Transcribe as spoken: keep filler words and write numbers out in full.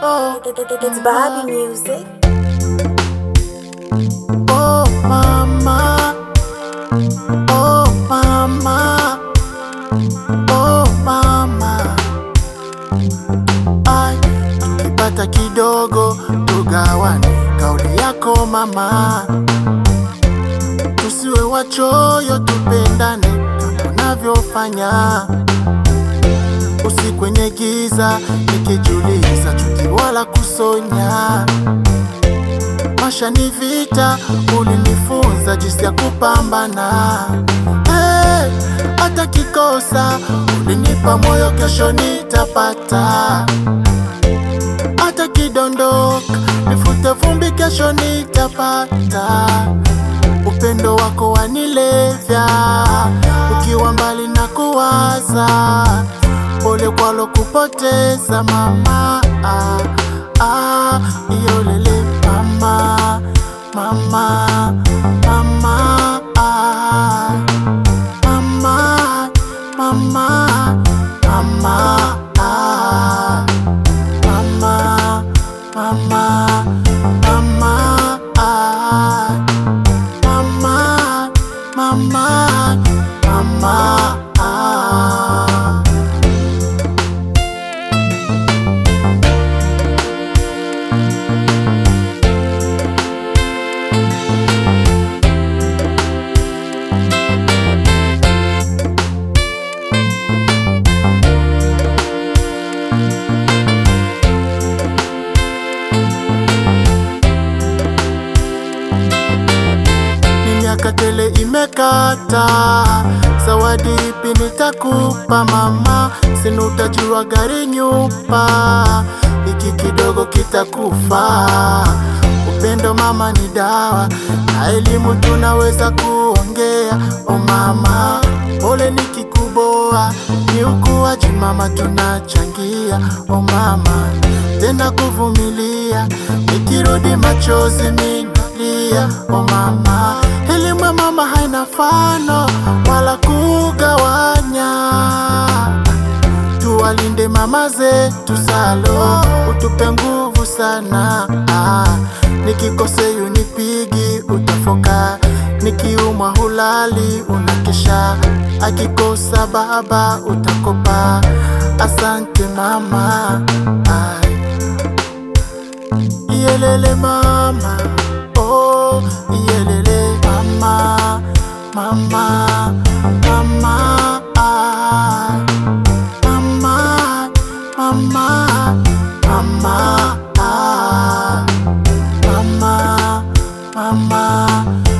Oh, it's Bobby music. Oh mama, oh mama, oh mama. Ai, tukipata kidogo tugawane, kauli yako mama. Tusiwe wachoyo, tupendane unavyofanya. Usiku kwenye giza nikijuliza, chuki wala kusonya. Maisha ni vita, ulinifunza jinsi ya kupambana. Hey, hata kikosa ulinipa moyo, kesho nitapata. Hata kidondoka nifute vumbi, kesho nitapata. Upendo wako wanilevya, ukiwa mbali na kuwaza. Pole kwalo kupoteza mama, ah, ah, iyolele mama, mama, mama, ah, mama, mama, mama, ah, mama, mama, mama, ah, mama, mama, mama, ah. Miaka tele imekata, zawadi ipi nitakupa mama? Sina utajua gari nyupa, iki kidogo kitakufa. Upendo mama ni dawa, na elimu tunaweza kuongea. O mama, pole nikikuboa, ni ukuaji mama tunachangia. O mama, tena kuvumilia, nikirudi machozi minalia. O mama, elimu ya mama haina mfano wala kugawanya. Tuwalinde mama zetu salo, utupe nguvu sana. ah, Nikikose unipigi utafoka, nikiumwa hulali unakesha. Akikosa baba utakopa. Asante mama, ay. Iyelele mama, oh, iyelele mama, mama, mama, ah, mama, mama, mama, ah, mama, mama.